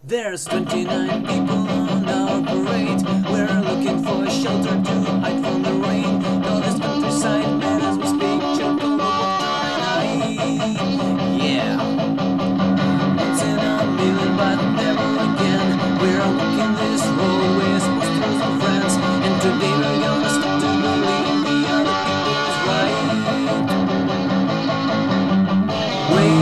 There's 29 people on our parade. We're looking for a shelter to hide from the rain. All this countryside, man, as we speak, choke on the water and yeah. Once in a million, but never again. We're walking this road with posters and friends, and today we're gonna start to believe the other people is right.